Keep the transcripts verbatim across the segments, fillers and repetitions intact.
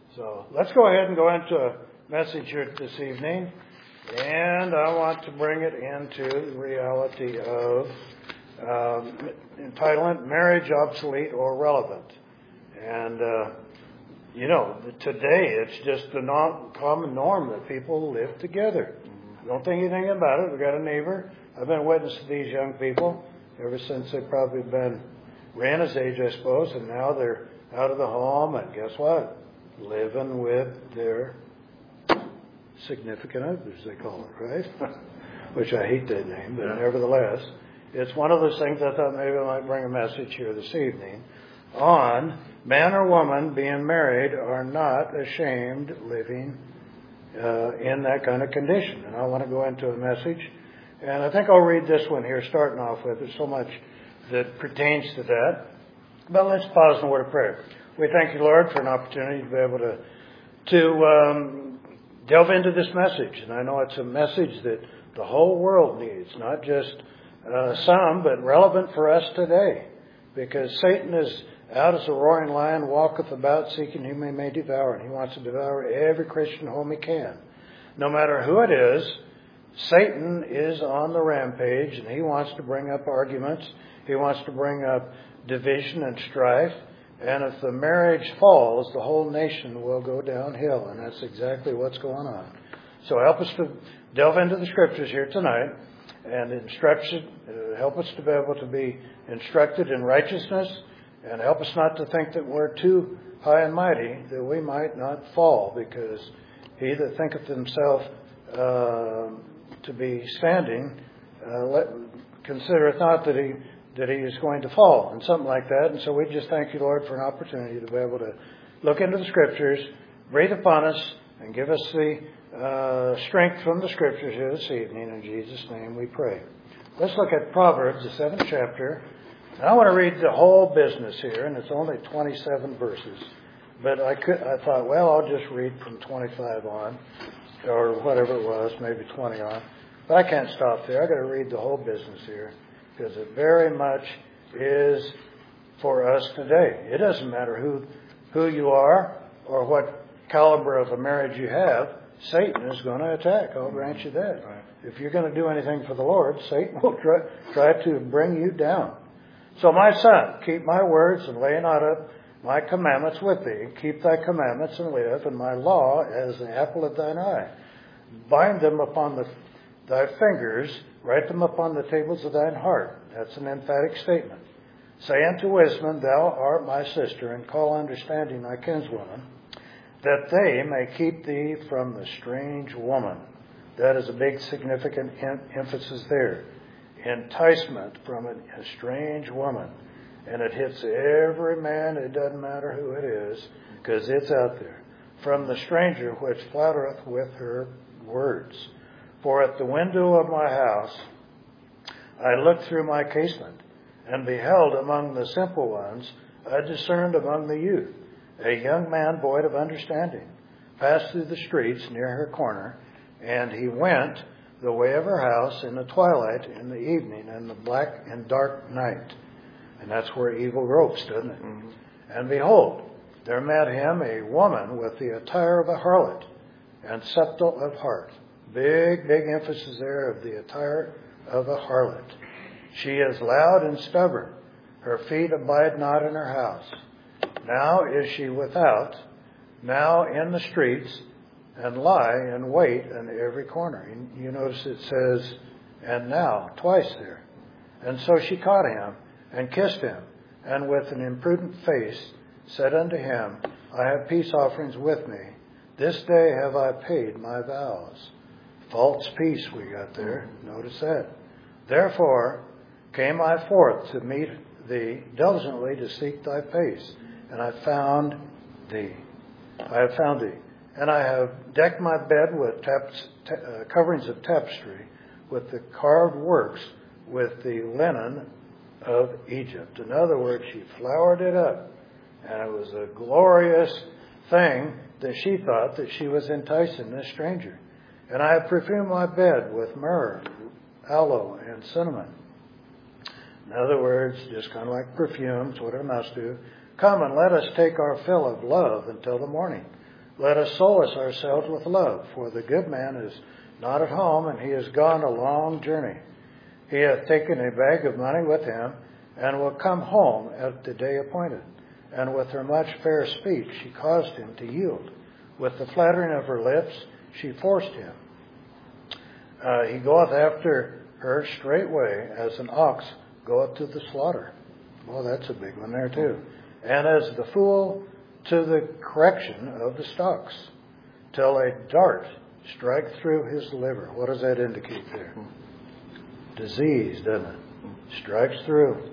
So let's go ahead and go into a message here this evening. And I want to bring it into the reality of um, entitlement, marriage obsolete or relevant. And, uh, you know, today it's just the non- common norm that people live together. Don't think anything about it. We've got a neighbor. I've been witness to these young people ever since they've probably been Rihanna's age, I suppose, and now they're out of the home, and guess what? Living with their significant others, they call it, right? Which I hate that name, but yeah. Nevertheless, it's one of those things I thought maybe I might bring a message here this evening on man or woman being married are not ashamed living uh, in that kind of condition. And I want to go into a message, and I think I'll read this one here, starting off with. There's so much that pertains to that. But let's pause in a word of prayer. We thank you, Lord, for an opportunity to be able to to um, delve into this message. And I know it's a message that the whole world needs, not just uh, some, but relevant for us today. Because Satan is out as a roaring lion, walketh about, seeking whom he may devour. And he wants to devour every Christian home he can. No matter who it is, Satan is on the rampage, and he wants to bring up arguments. He wants to bring up division and strife. And if the marriage falls, the whole nation will go downhill. And that's exactly what's going on. So help us to delve into the Scriptures here tonight and instruction, uh, help us to be able to be instructed in righteousness, and help us not to think that we're too high and mighty, that we might not fall, because he that thinketh himself uh, to be standing, uh, let, considereth not that he that he is going to fall, and something like that. And so we just thank you, Lord, for an opportunity to be able to look into the Scriptures, breathe upon us, and give us the uh, strength from the Scriptures here this evening. In Jesus' name we pray. Let's look at Proverbs, the seventh chapter. And I want to read the whole business here, and it's only twenty-seven verses. But I could, I thought, well, I'll just read from twenty-five on, or whatever it was, maybe twenty on. But I can't stop there. I've got to read the whole business here, because it very much is for us today. It doesn't matter who who you are or what caliber of a marriage you have. Satan is going to attack. I'll grant you that. Right. If you're going to do anything for the Lord, Satan will try, try to bring you down. So my son, keep my words and lay not up my commandments with thee. Keep thy commandments and live, and my law as the apple of thine eye. Bind them upon the, thy fingers, write them upon the tables of thine heart. That's an emphatic statement. Say unto wisdom, thou art my sister, and call understanding thy kinswoman, that they may keep thee from the strange woman. That is a big significant em- emphasis there. Enticement from a strange woman. And it hits every man, it doesn't matter who it is, because it's out there. From the stranger which flattereth with her words. For at the window of my house I looked through my casement, and beheld among the simple ones, I discerned among the youth, a young man void of understanding, passed through the streets near her corner, and he went the way of her house in the twilight, in the evening, and the black and dark night. And that's where evil gropes, doesn't it? Mm-hmm. And behold, there met him a woman with the attire of a harlot, and subtle of heart. Big, big emphasis there of the attire of a harlot. She is loud and stubborn. Her feet abide not in her house. Now is she without, now in the streets, and lie and wait in every corner. You, you notice it says, and now, twice there. And so she caught him and kissed him, and with an imprudent face said unto him, I have peace offerings with me. This day have I paid my vows. False peace we got there. Notice that. Therefore came I forth to meet thee diligently to seek thy face. And I found thee. I have found thee. And I have decked my bed with taps, ta- uh, coverings of tapestry, with the carved works, with the linen of Egypt. In other words, she flowered it up. And it was a glorious thing that she thought that she was enticing this stranger. And I have perfumed my bed with myrrh, aloe, and cinnamon. In other words, just kind of like perfumes, what it amounts to. Come and let us take our fill of love until the morning. let us solace ourselves with love, for the good man is not at home, and he has gone a long journey. He hath taken a bag of money with him, and will come home at the day appointed. And with her much fair speech she caused him to yield. With the flattering of her lips she forced him. Uh, he goeth after her straightway, as an ox goeth to the slaughter. Well, that's a big one there too. And as the fool to the correction of the stocks, till a dart strike through his liver. What does that indicate there? Disease, doesn't it? Strikes through.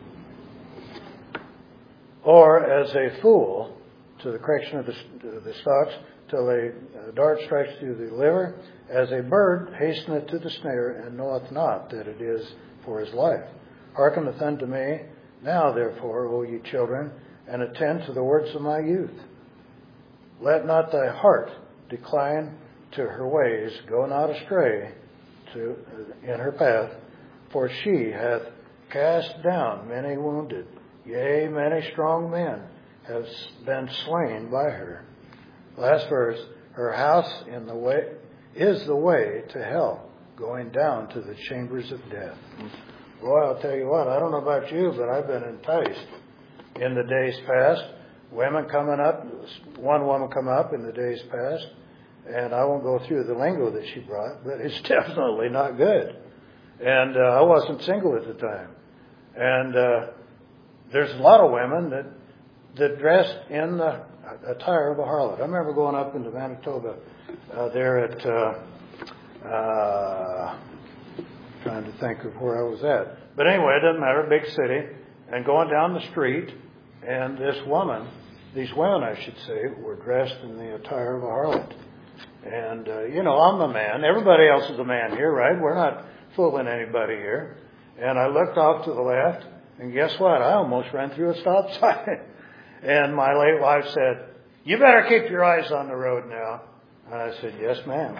Or as a fool to the correction of the, the stocks, till a dart strikes through the liver, as a bird hasteneth to the snare, and knoweth not that it is for his life. Hearkeneth unto me, now therefore, O ye children, and attend to the words of my youth. Let not thy heart decline to her ways, go not astray to in her path, for she hath cast down many wounded, yea, many strong men have been slain by her. Last verse, her house in the way is the way to hell, going down to the chambers of death. Boy, I'll tell you what, I don't know about you, but I've been enticed in the days past. Women coming up, one woman come up in the days past, and I won't go through the lingo that she brought, but it's definitely not good. And uh, I wasn't single at the time. And uh, there's a lot of women that that dressed in the attire of a harlot. I remember going up into Manitoba uh, there at, uh, uh, trying to think of where I was at. But anyway, it doesn't matter, big city, and going down the street, and this woman, these women, I should say, were dressed in the attire of a harlot. And, uh, you know, I'm a man. Everybody else is a man here, right? We're not fooling anybody here. And I looked off to the left, and guess what? I almost ran through a stop sign. And my late wife said, "You better keep your eyes on the road now." And I said, "Yes, ma'am."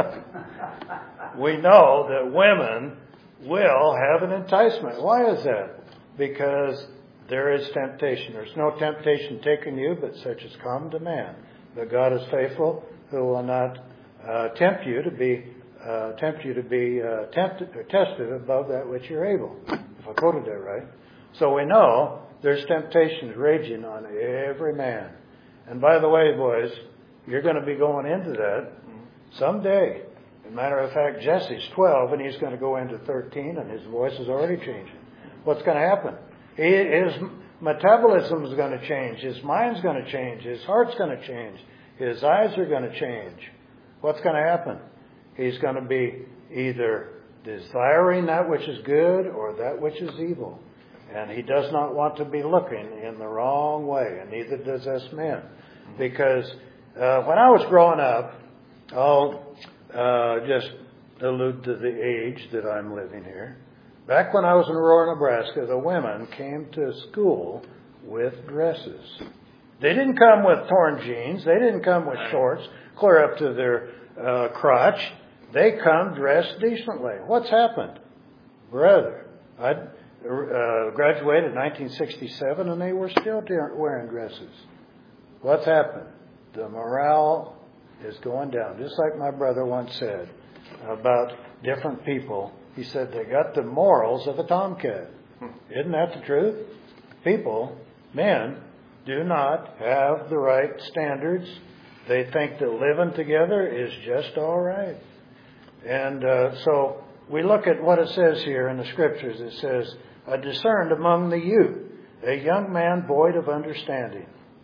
We know that women will have an enticement. Why is that? Because there is temptation. There's no temptation taken you, but such as common to man. But God is faithful, who will not uh, tempt you to be uh, tempt you to be uh, tempted or tested above that which you're able. If I quoted that right. So we know there's temptations raging on every man. And by the way, boys, you're going to be going into that someday. As a matter of fact, Jesse's twelve, and he's going to go into thirteen, and his voice is already changing. What's going to happen? He, his metabolism is going to change. His mind's going to change. His heart's going to change. His eyes are going to change. What's going to happen? He's going to be either desiring that which is good or that which is evil. And he does not want to be looking in the wrong way, and neither does us men. Because uh, when I was growing up, I'll uh, just allude to the age that I'm living here. Back when I was in Aurora, Nebraska, the women came to school with dresses. They didn't come with torn jeans. They didn't come with shorts clear up to their uh, crotch. They come dressed decently. What's happened? Brother, I uh, graduated in nineteen sixty-seven, and they were still wearing dresses. What's happened? The morale is going down. Just like my brother once said about different people. He said they got the morals of a tomcat. Isn't that the truth? People, men, do not have the right standards. They think that living together is just all right. And uh, so we look at what it says here in the Scriptures. It says, "I discerned among the youth a young man void of understanding."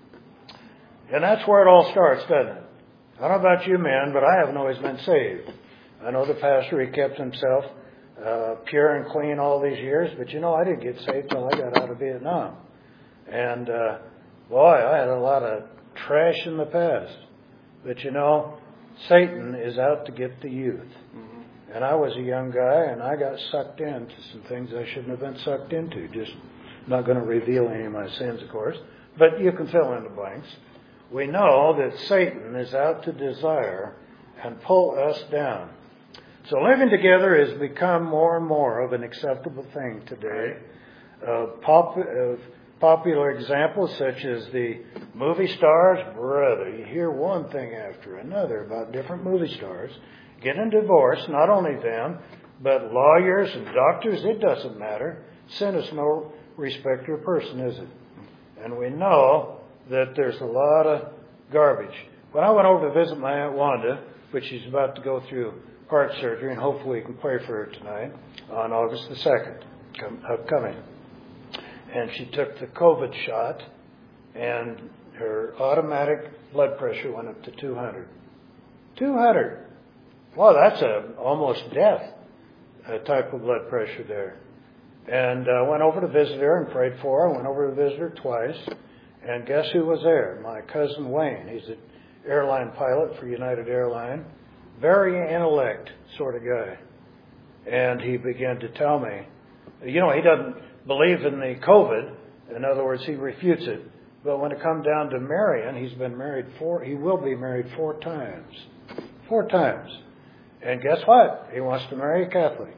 And that's where it all starts, doesn't it? I don't know about you men, but I haven't always been saved. I know the pastor, he kept himself uh, pure and clean all these years, but you know, I didn't get saved till I got out of Vietnam. And uh, boy, I had a lot of trash in the past. But you know, Satan is out to get the youth. Mm-hmm. And I was a young guy, and I got sucked into some things I shouldn't have been sucked into. Just not going to reveal any of my sins, of course. But you can fill in the blanks. We know that Satan is out to desire and pull us down. So living together has become more and more of an acceptable thing today. Uh, pop, uh, popular examples such as the movie stars. Brother, you hear one thing after another about different movie stars getting divorced. Not only them, but lawyers and doctors. It doesn't matter. Sin is no respecter of person, is it? And we know that there's a lot of garbage. When I went over to visit my Aunt Wanda, which she's about to go through heart surgery, and hopefully we can pray for her tonight on August the second, upcoming. And she took the COVID shot, and her automatic blood pressure went up to two hundred. two hundred. Well, that's a almost death uh, type of blood pressure there. And I uh, went over to visit her and prayed for her. I went over to visit her twice. And guess who was there? My cousin Wayne. He's an airline pilot for United Airlines. Very intellect sort of guy. And he began to tell me, you know, he doesn't believe in the COVID. In other words, he refutes it. But when it comes down to marrying, he's been married four, he will be married four times. Four times. And guess what? He wants to marry a Catholic.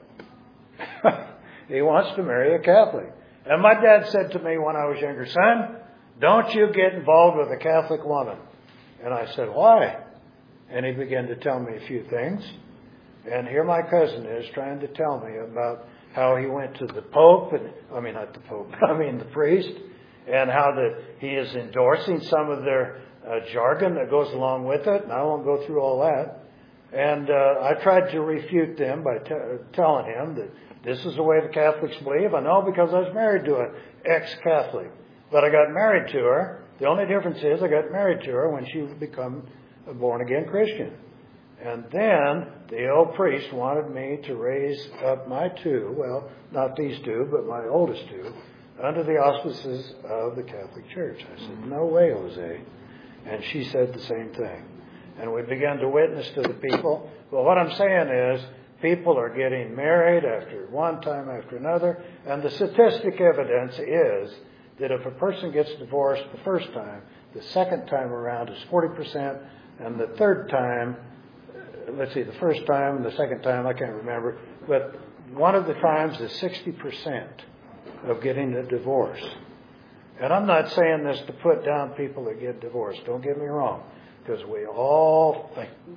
He wants to marry a Catholic. And my dad said to me when I was younger, son, don't you get involved with a Catholic woman. And I said, why? And he began to tell me a few things. And here my cousin is trying to tell me about how he went to the Pope, and I mean not the Pope, I mean the priest, and how that he is endorsing some of their uh, jargon that goes along with it. And I won't go through all that. And uh, I tried to refute them by t- telling him that this is the way the Catholics believe. I know because I was married to an ex-Catholic. But I got married to her. The only difference is I got married to her when she became a born-again Christian. And then the old priest wanted me to raise up my two, well, not these two, but my oldest two, under the auspices of the Catholic Church. I said, no way, Jose. And she said the same thing. And we began to witness to the people. Well, what I'm saying is, people are getting married after one time after another. And the statistic evidence is that if a person gets divorced the first time, the second time around is forty percent. And the third time, let's see, the first time and the second time, I can't remember. But one of the times is sixty percent of getting a divorce. And I'm not saying this to put down people that get divorced. Don't get me wrong. Because we all,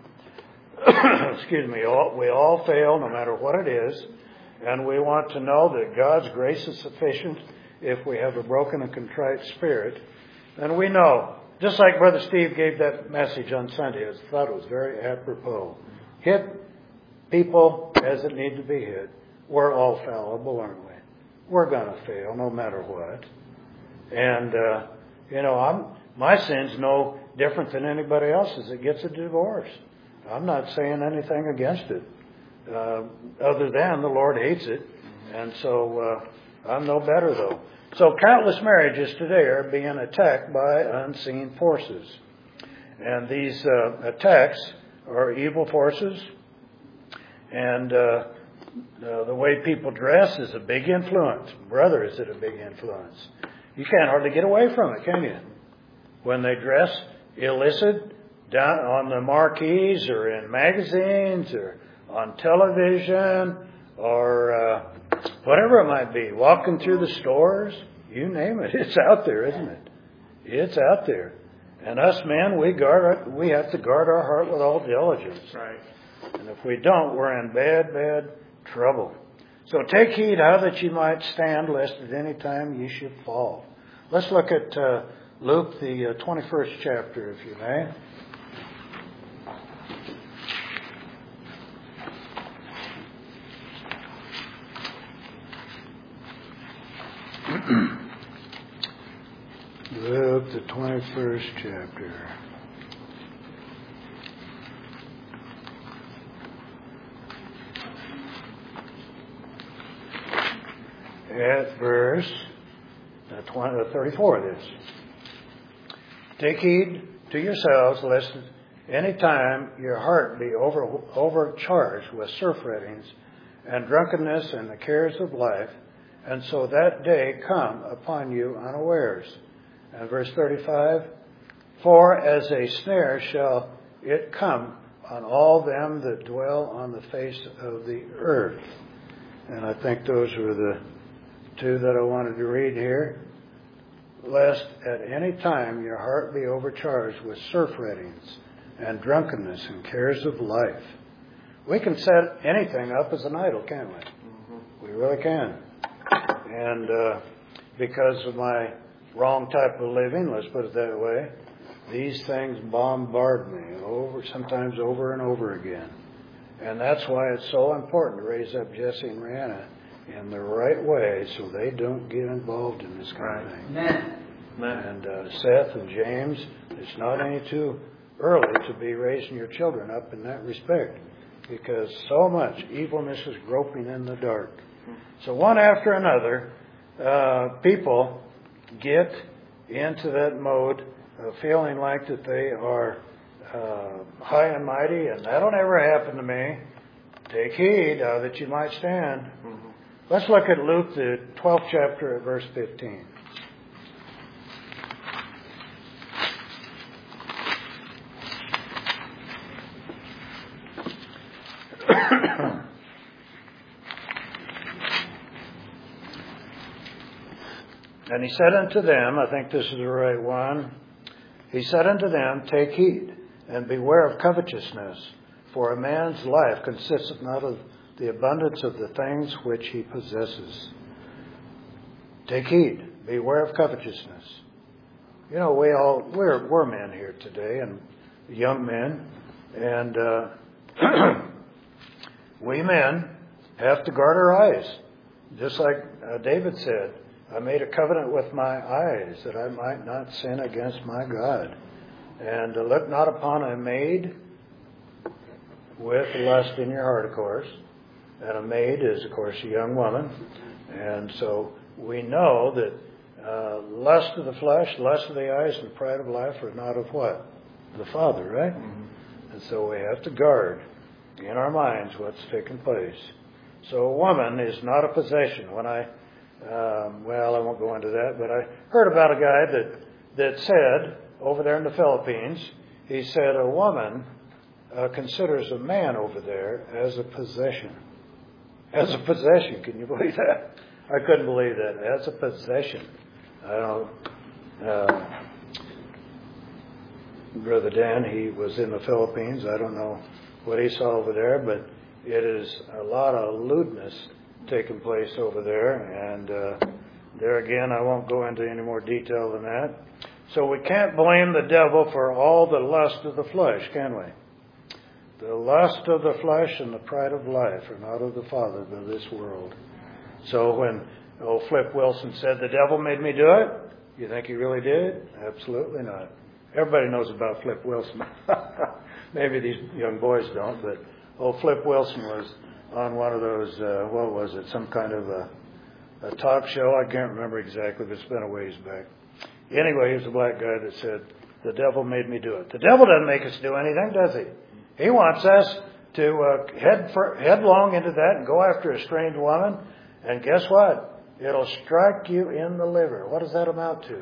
excuse me, all, we all fail no matter what it is. And we want to know that God's grace is sufficient if we have a broken and contrite spirit. And we know, just like Brother Steve gave that message on Sunday, I thought it was very apropos. Hit people as it need to be hit. We're all fallible, aren't we? We're going to fail no matter what. And, uh, you know, I'm, my sin's no different than anybody else's that gets a divorce. I'm not saying anything against it, uh, other than the Lord hates it. And so uh, I'm no better, though. So countless marriages today are being attacked by unseen forces. And these uh, attacks are evil forces. And uh, uh, the way people dress is a big influence. Brother, is it a big influence? You can't hardly get away from it, can you? When they dress illicit down on the marquees or in magazines or on television or uh, whatever it might be, walking through the stores, you name it, it's out there, isn't it? It's out there. And us men, we guard our, we have to guard our heart with all diligence. Right. And if we don't, we're in bad, bad trouble. So take heed how that you might stand, lest at any time you should fall. Let's look at uh, Luke, the uh, twenty-first chapter, if you may. Luke, the twenty-first chapter. At verse thirty-four, it is. Take heed to yourselves, lest at any time your heart be over, overcharged with surfeitings and drunkenness and the cares of life, and so that day come upon you unawares. And verse thirty-five, for as a snare shall it come on all them that dwell on the face of the earth. And I think those were the two that I wanted to read here. lest at any time your heart be overcharged with surfeitings and drunkenness and cares of life. We can set anything up as an idol, can't we? Mm-hmm. We really can. And uh, because of my wrong type of living, let's put it that way, these things bombard me over, sometimes over and over again. And that's why it's so important to raise up Jesse and Rihanna in the right way so they don't get involved in this kind of thing. Amen. And uh, Seth and James, it's not any too early to be raising your children up in that respect, because so much evilness is groping in the dark. So one after another, uh, people get into that mode of feeling like that they are uh, high and mighty, and that'll never happen to me. Take heed uh, that you might stand. Mm-hmm. Let's look at Luke, the twelfth chapter, at verse fifteen. And he said unto them, I think this is the right one, he said unto them, take heed, and beware of covetousness, for a man's life consisteth not of the abundance of the things which he possesses. Take heed, beware of covetousness. You know, we all, we're, we're men here today, and young men, and uh, we men have to guard our eyes. Just like uh, David said, I made a covenant with my eyes that I might not sin against my God. And uh, look not upon a maid with lust in your heart, of course. And a maid is, of course, a young woman. And so we know that uh, lust of the flesh, lust of the eyes, and pride of life are not of what? The Father, right? Mm-hmm. And so we have to guard in our minds what's taking place. So a woman is not a possession. When I Um, well, I won't go into that, but I heard about a guy that, that said, over there in the Philippines, he said a woman uh, considers a man over there as a possession. As a possession. Can you believe that? I couldn't believe that. As a possession. I don't uh, Brother Dan, he was in the Philippines. I don't know what he saw over there, but it is a lot of lewdness taking place over there, and uh, there again, I won't go into any more detail than that. So we can't blame the devil for all the lust of the flesh, can we? The lust of the flesh and the pride of life are not of the Father, but of this world. So when old Flip Wilson said, the devil made me do it, you think he really did? Absolutely not. Everybody knows about Flip Wilson. Maybe these young boys don't, but old Flip Wilson was on one of those, uh, what was it, some kind of a, a talk show. I can't remember exactly, but it's been a ways back. Anyway, he was a black guy that said, the devil made me do it. The devil doesn't make us do anything, does he? He wants us to uh, head for, headlong into that and go after a strange woman. And guess what? It'll strike you in the liver. What does that amount to?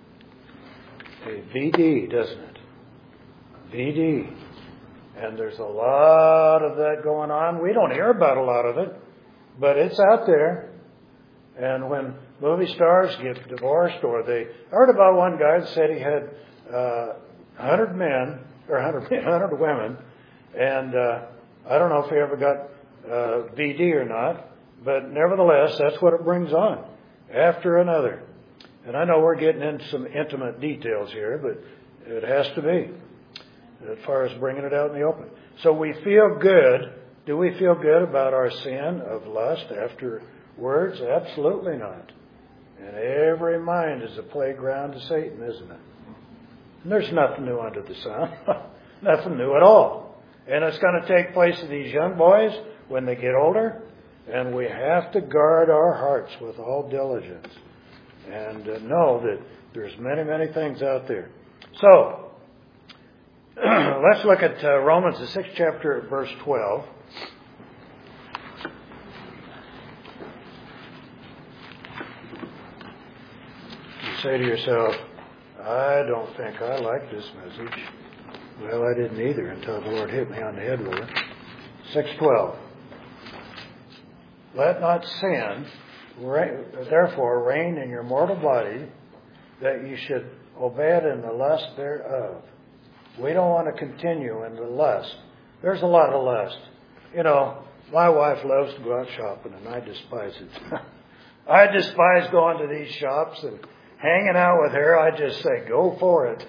A V D, doesn't it? V D. And there's a lot of that going on. We don't hear about a lot of it, but it's out there. And when movie stars get divorced, or they I heard about one guy that said he had uh, one hundred men, or one hundred, one hundred women, and uh, I don't know if he ever got uh, V D or not, but nevertheless, that's what it brings on, after another. And I know we're getting into some intimate details here, but it has to be, as far as bringing it out in the open. So we feel good. Do we feel good about our sin of lust afterwards? Absolutely not. And every mind is a playground to Satan, isn't it? And there's nothing new under the sun. Nothing new at all. And it's going to take place to these young boys when they get older. And we have to guard our hearts with all diligence. And uh, know that there's many, many things out there. So, let's look at uh, Romans, the sixth chapter, verse twelve. You say to yourself, I don't think I like this message. Well, I didn't either until the Lord hit me on the head with it. six twelve. Let not sin, therefore, reign in your mortal body, that you should obey it in the lust thereof. We don't want to continue in the lust. There's a lot of lust. You know, my wife loves to go out shopping, and I despise it. I despise going to these shops and hanging out with her. I just say, go for it.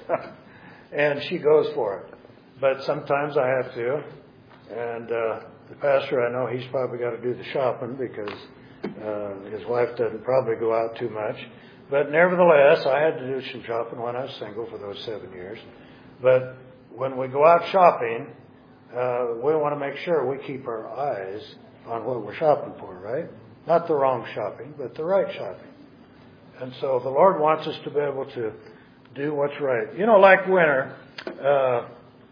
And she goes for it. But sometimes I have to. And uh, the pastor, I know he's probably got to do the shopping because uh, his wife doesn't probably go out too much. But nevertheless, I had to do some shopping when I was single for those seven years. But when we go out shopping, uh, we want to make sure we keep our eyes on what we're shopping for, right? Not the wrong shopping, but the right shopping. And so the Lord wants us to be able to do what's right. You know, like winter, uh,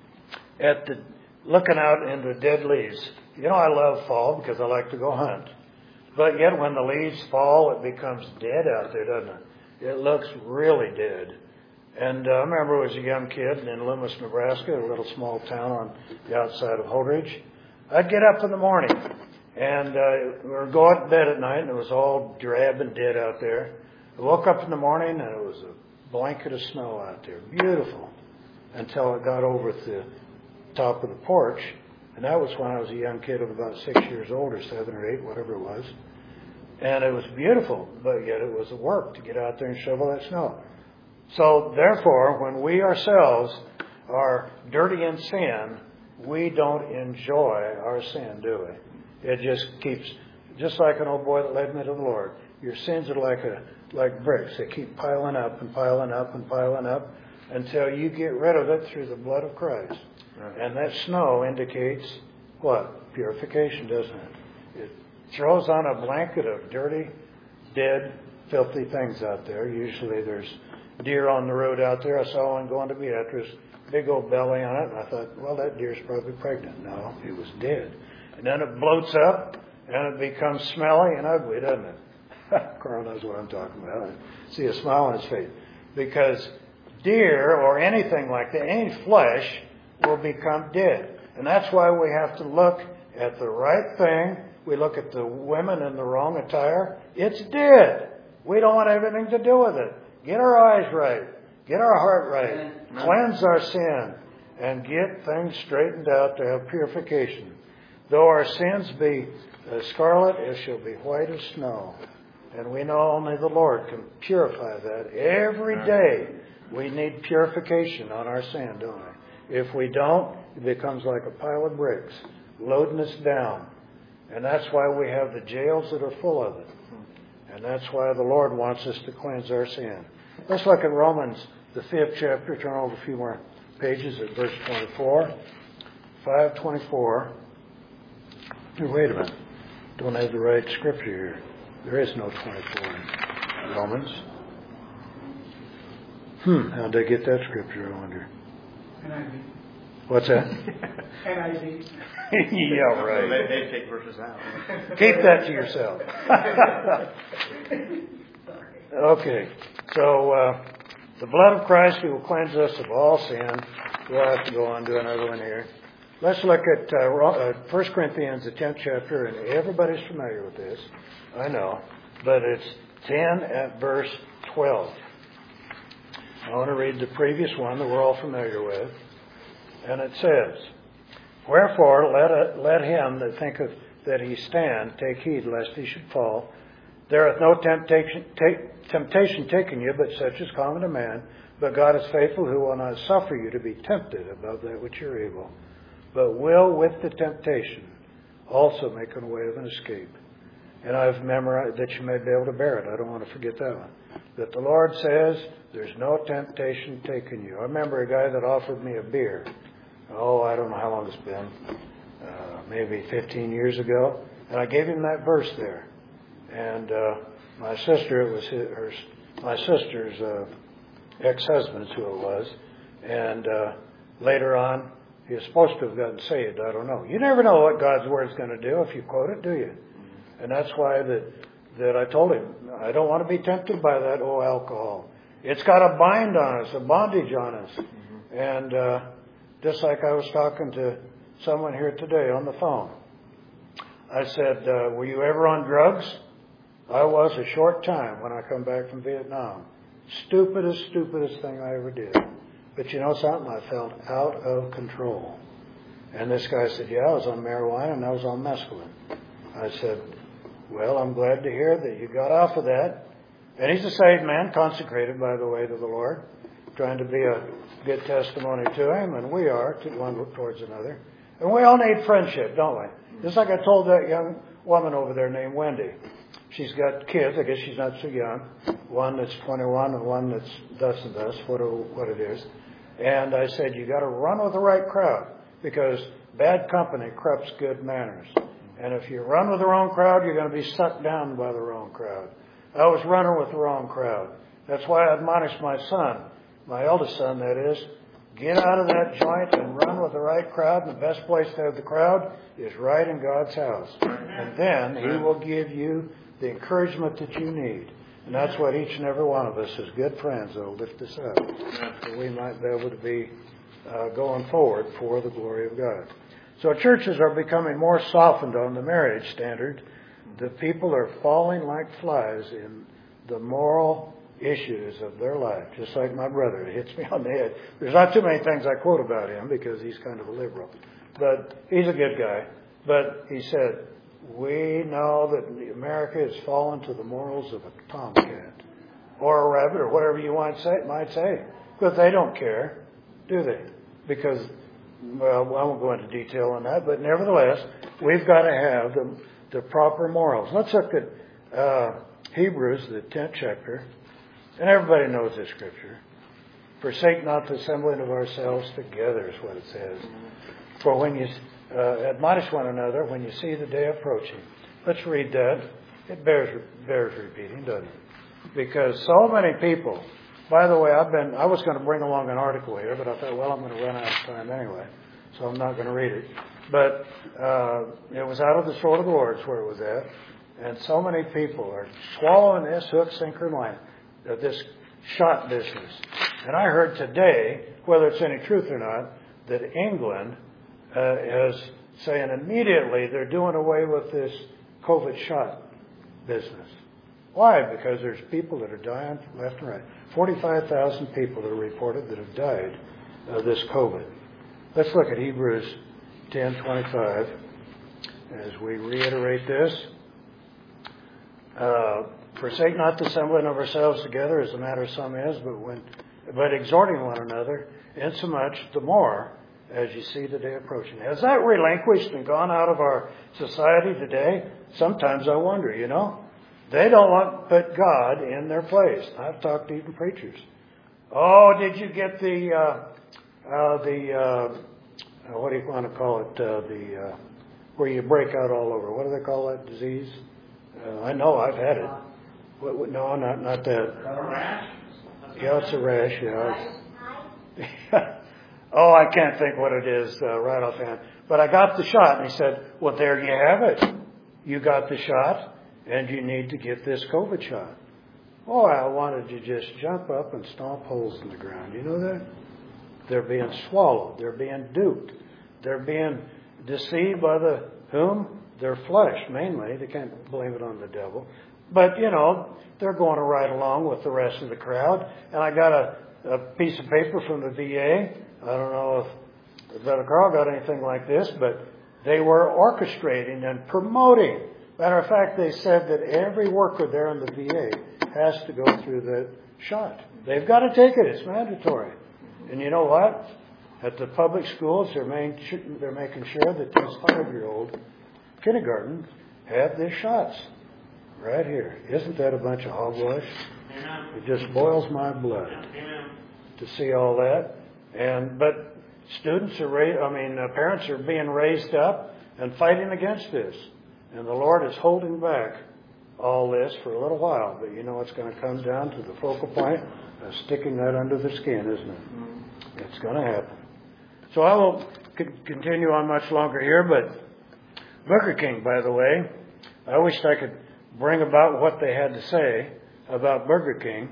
at the looking out into dead leaves. You know, I love fall because I like to go hunt. But yet when the leaves fall, it becomes dead out there, doesn't it? It looks really dead. And uh, I remember as a young kid in Loomis, Nebraska, a little small town on the outside of Holdridge. I'd get up in the morning and uh, we'd go out to bed at night and it was all drab and dead out there. I woke up in the morning and it was a blanket of snow out there. Beautiful. Until it got over at the top of the porch. And that was when I was a young kid of about six years old or seven or eight, whatever it was. And it was beautiful, but yet it was a work to get out there and shovel that snow. So therefore, when we ourselves are dirty in sin, we don't enjoy our sin, do we? It just keeps, just like an old boy that led me to the Lord. Your sins are like a like bricks. They keep piling up and piling up and piling up until you get rid of it through the blood of Christ. Right. And that snow indicates what? Purification, doesn't it? It throws on a blanket of dirty, dead, filthy things out there. Usually there's deer on the road out there. I saw one going to Beatrice, big old belly on it, and I thought, well, that deer's probably pregnant. No, it was dead. And then it bloats up, and it becomes smelly and ugly, doesn't it? Carl knows what I'm talking about. I see a smile on his face. Because deer or anything like that, any flesh will become dead. And that's why we have to look at the right thing. We look at the women in the wrong attire. It's dead. We don't want anything to do with it. Get our eyes right. Get our heart right. Amen. Cleanse our sin. And get things straightened out to have purification. Though our sins be uh, scarlet, it shall be white as snow. And we know only the Lord can purify that. Every day we need purification on our sin, don't we? If we don't, it becomes like a pile of bricks, loading us down. And that's why we have the jails that are full of it. And that's why the Lord wants us to cleanse our sin. Let's look at Romans, the fifth chapter. Turn over a few more pages at verse twenty-four. five twenty-four. Wait a minute. Don't have the right scripture here. There is no twenty-four in Romans. Hmm, how'd they get that scripture, I wonder? N I V. What's that? N I V. Yeah, right. They, they take verses out. Keep that to yourself. Okay, so uh, the blood of Christ will cleanse us of all sin. We'll have to go on to another one here. Let's look at uh, First Corinthians, the tenth chapter, and everybody's familiar with this. I know, but it's ten at verse twelve. I want to read the previous one that we're all familiar with. And it says, Wherefore let, a, let him that thinketh that he stand take heed lest he should fall. There hath no temptation, take, temptation taken you, but such is common to man. But God is faithful, who will not suffer you to be tempted above that which you're able, but will with the temptation also make a way of an escape. And I've memorized that you may be able to bear it. I don't want to forget that one. That the Lord says, there's no temptation taken you. I remember a guy that offered me a beer. Oh, I don't know how long it's been. Uh, maybe fifteen years ago. And I gave him that verse there. And uh, my sister, it was his, her, my sister's uh, ex-husband's who it was. And uh, later on, he was supposed to have gotten saved. I don't know. You never know what God's Word's going to do if you quote it, do you? And that's why that that I told him, I don't want to be tempted by that, oh, alcohol. It's got a bind on us, a bondage on us. Mm-hmm. And uh, just like I was talking to someone here today on the phone, I said, uh, were you ever on drugs? I was a short time when I come back from Vietnam. Stupidest, stupidest thing I ever did. But you know something? I felt out of control. And this guy said, yeah, I was on marijuana and I was on mescaline. I said, well, I'm glad to hear that you got off of that. And he's a saved man, consecrated, by the way, to the Lord, trying to be a good testimony to Him, and we are, to one towards another. And we all need friendship, don't we? Just like I told that young woman over there named Wendy. She's got kids. I guess she's not so young. One that's twenty-one and one that's thus and thus, what, what it is. And I said, you got to run with the right crowd, because bad company corrupts good manners. And if you run with the wrong crowd, you're going to be sucked down by the wrong crowd. I was running with the wrong crowd. That's why I admonished my son, my eldest son, that is, get out of that joint and run with the right crowd. And the best place to have the crowd is right in God's house. And then He will give you the encouragement that you need. And that's what each and every one of us as good friends will lift us up, so we might be able to be uh, going forward for the glory of God. So churches are becoming more softened on the marriage standard. The people are falling like flies in the moral issues of their life, just like my brother. It hits me on the head. There's not too many things I quote about him because he's kind of a liberal. But he's a good guy. But he said, we know that America has fallen to the morals of a tomcat or a rabbit or whatever you might say, might say. But they don't care, do they? Because, well, I won't go into detail on that, but nevertheless, we've got to have the, the proper morals. Let's look at uh, Hebrews, the tenth chapter. And everybody knows this scripture. Forsake not the assembling of ourselves together is what it says. For when you uh, admonish one another, when you see the day approaching. Let's read that. It bears bears repeating, doesn't it? Because so many people. By the way, I've been. I was going to bring along an article here, but I thought, well, I'm going to run out of time anyway, so I'm not going to read it. But uh, it was out of the sword of the Lord, where it was at, and so many people are swallowing this hook, sinker, line. Of this shot business. And I heard today, whether it's any truth or not, that England uh, is saying immediately they're doing away with this COVID shot business. Why? Because there's people that are dying left and right. forty-five thousand people are reported that have died of this COVID. Let's look at Hebrews ten twenty-five as we reiterate this. Uh, Forsake not the assembling of ourselves together, as the matter of some is, but when, but exhorting one another, insomuch the more as you see the day approaching. Has that relinquished and gone out of our society today? Sometimes I wonder, you know. They don't want to put God in their place. I've talked to even preachers. Oh, did you get the, uh, uh, the, uh, what do you want to call it, uh, the, uh, where you break out all over? What do they call that disease? Uh, I know I've had it. What, what, no, not not that. A rash? Yeah, it's a rash. Yeah. Oh, I can't think what it is uh, right offhand. But I got the shot, and he said, "Well, there you have it. You got the shot, and you need to get this COVID shot." Oh, I wanted to just jump up and stomp holes in the ground. You know that? They're being swallowed. They're being duped. They're being deceived by the whom? Their flesh, mainly. They can't blame it on the devil. But, you know, they're going right along with the rest of the crowd. And I got a, a piece of paper from the V A. I don't know if Brother Carl got anything like this, but they were orchestrating and promoting. Matter of fact, they said that every worker there in the V A has to go through the shot. They've got to take it. It's mandatory. And you know what? At the public schools, they're, main, they're making sure that these five-year-old kindergarten have these shots. Right here. Isn't that a bunch of hogwash? Amen. It just boils my blood Amen. to see all that. And but students are, ra- I mean, uh, parents are being raised up and fighting against this, and the Lord is holding back all this for a little while. But you know, it's going to come down to the focal point of sticking that under the skin, isn't it? Mm-hmm. It's going to happen. So I won't c- continue on much longer here, but Burger King, by the way, I wished I could bring about what they had to say about Burger King,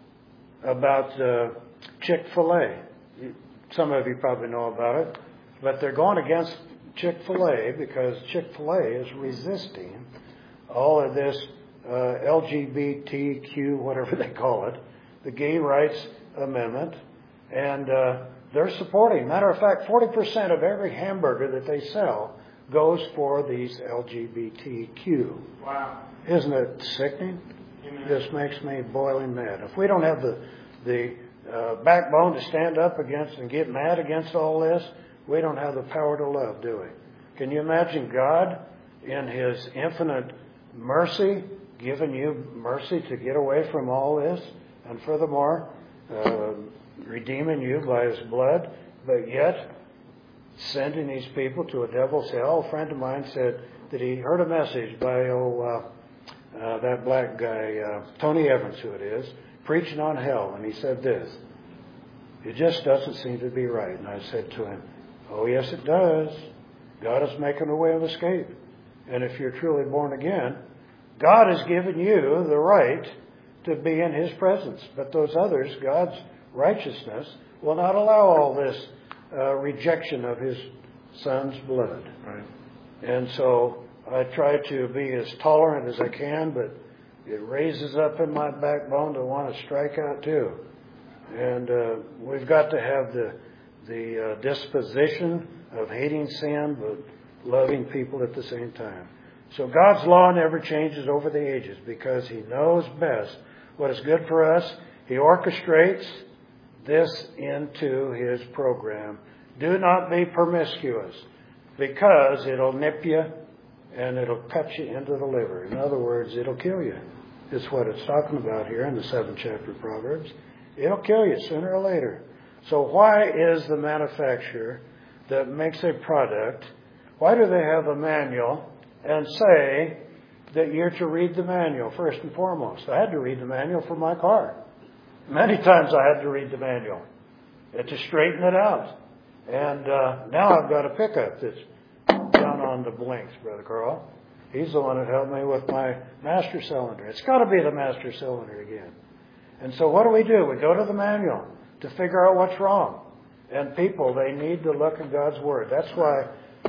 about uh, Chick-fil-A. Some of you probably know about it, but they're going against Chick-fil-A because Chick-fil-A is resisting all of this uh, L G B T Q, whatever they call it, the Gay Rights Amendment, and uh, they're supporting. Matter of fact, forty percent of every hamburger that they sell goes for these L G B T Q. Wow. Isn't it sickening? Amen. This makes me boiling mad. If we don't have the the uh, backbone to stand up against and get mad against all this, we don't have the power to love, do we? Can you imagine God in His infinite mercy giving you mercy to get away from all this, and furthermore uh, redeeming you by His blood, but yet sending these people to a devil's hell? A friend of mine said that he heard a message by oh, uh, uh, that black guy, uh, Tony Evans, who it is, preaching on hell, and he said this: "It just doesn't seem to be right." And I said to him, "Oh, yes, it does. God is making a way of escape. And if you're truly born again, God has given you the right to be in His presence. But those others, God's righteousness, will not allow all this uh, rejection of His Son's blood." Right. And so I try to be as tolerant as I can, but it raises up in my backbone to want to strike out too. And uh, we've got to have the the uh, disposition of hating sin, but loving people at the same time. So God's law never changes over the ages because He knows best what is good for us. He orchestrates this into His program. Do not be promiscuous, because it'll nip you and it'll cut you into the liver. In other words, it'll kill you. It's what it's talking about here in the seventh chapter of Proverbs. It'll kill you sooner or later. So why is the manufacturer that makes a product, why do they have a manual and say that you're to read the manual first and foremost? I had to read the manual for my car. Many times I had to read the manual to straighten it out. And uh, now I've got a pickup that's down on the blinks, Brother Carl. He's the one that helped me with my master cylinder. It's got to be the master cylinder again. And so what do we do? We go to the manual to figure out what's wrong. And people, they need to look at God's Word. That's why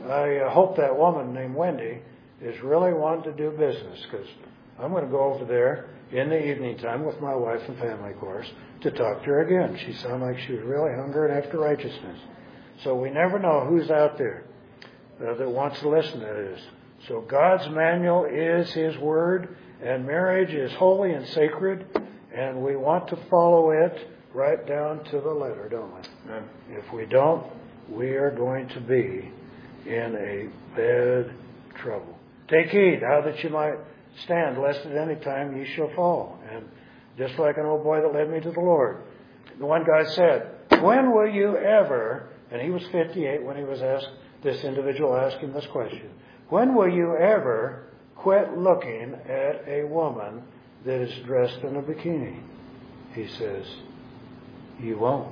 I uh, hope that woman named Wendy is really wanting to do business, because I'm going to go over there in the evening time with my wife and family, of course, to talk to her again. She sounded like she was really hungering after righteousness. So we never know who's out there uh, that wants to listen to this. So God's manual is His Word, and marriage is holy and sacred, and we want to follow it right down to the letter, don't we? Amen. If we don't, we are going to be in a bad trouble. Take heed how that you might stand, lest at any time ye shall fall. And just like an old boy that led me to the Lord, the one guy said, "When will you ever," and he was fifty-eight when he was asked, this individual asked him this question, "When will you ever quit looking at a woman that is dressed in a bikini?" He says, "You won't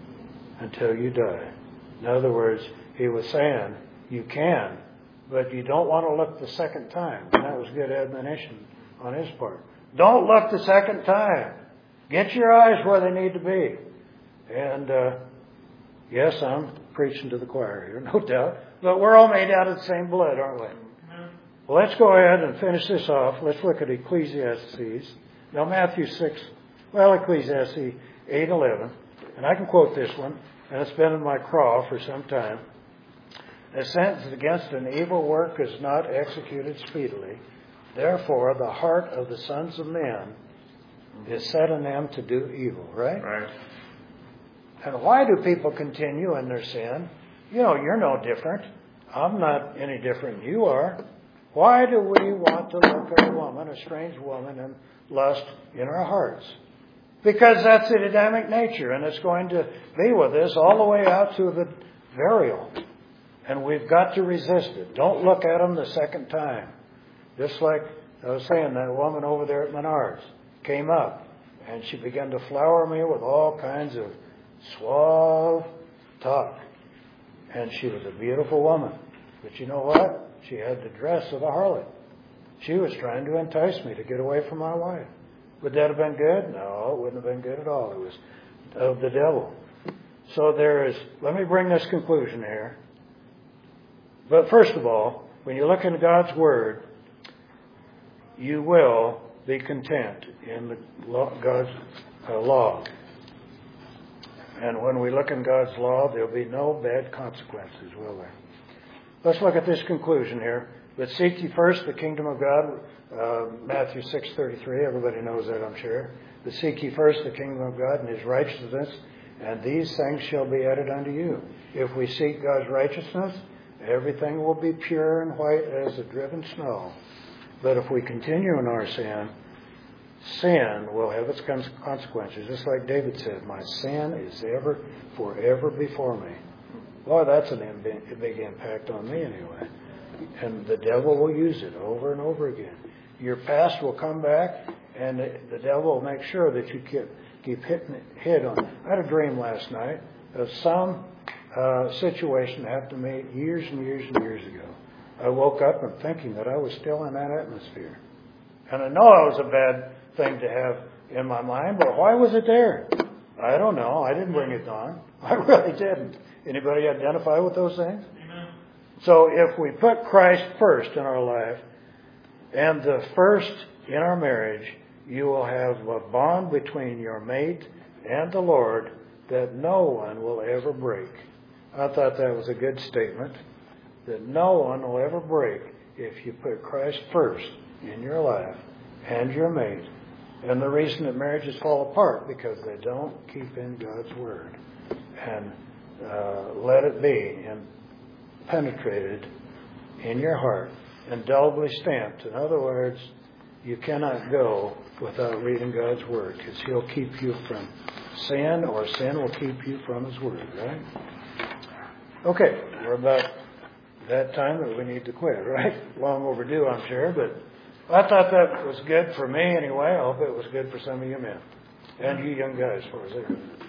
until you die." In other words, he was saying, you can, but you don't want to look the second time. And that was good admonition on his part. Don't look the second time. Get your eyes where they need to be. And uh, yes, I'm preaching to the choir here, no doubt. But we're all made out of the same blood, aren't we? Well, let's go ahead and finish this off. Let's look at Ecclesiastes. Now, Matthew six, well, Ecclesiastes eight eleven. And I can quote this one, and it's been in my craw for some time. "A sentence against an evil work is not executed speedily. Therefore, the heart of the sons of men is set in them to do evil." Right? Right. And why do people continue in their sin? You know, you're no different. I'm not any different than you are. Why do we want to look at a woman, a strange woman, and lust in our hearts? Because that's the Adamic nature, and it's going to be with us all the way out to the burial. And we've got to resist it. Don't look at them the second time. Just like I was saying, that woman over there at Menards came up, and she began to flower me with all kinds of suave talk. And she was a beautiful woman. But you know what? She had the dress of a harlot. She was trying to entice me to get away from my wife. Would that have been good? No, it wouldn't have been good at all. It was of the devil. So there is, let me bring this conclusion here. But first of all, when you look into God's Word, you will be content in the God's uh, law. And when we look in God's law, there'll be no bad consequences, will there? Let's look at this conclusion here. But seek ye first the kingdom of God, uh, Matthew six thirty-three. Everybody knows that, I'm sure. But seek ye first the kingdom of God and His righteousness, and these things shall be added unto you. If we seek God's righteousness, everything will be pure and white as the driven snow. But if we continue in our sin, sin will have its consequences. Just like David said, my sin is ever, forever before me. Boy, that's a big impact on me anyway. And the devil will use it over and over again. Your past will come back, and the devil will make sure that you keep, keep hitting it head on. I had a dream last night of some uh, situation that happened to me years and years and years ago. I woke up and thinking that I was still in that atmosphere. And I know it was a bad thing to have in my mind, but why was it there? I don't know. I didn't bring it on. I really didn't. Anybody identify with those things? Amen. So if we put Christ first in our life and the first in our marriage, you will have a bond between your mate and the Lord that no one will ever break. I thought that was a good statement, that no one will ever break if you put Christ first in your life and your mate. And the reason that marriages fall apart, because they don't keep in God's Word and uh, let it be and penetrated in your heart, indelibly stamped. In other words, you cannot go without reading God's Word, because He'll keep you from sin, or sin will keep you from His Word, right? Okay, we're about that time that we need to quit, right? Long overdue, I'm sure, but I thought that was good for me anyway. I hope it was good for some of you men and you young guys, as far as they're concerned.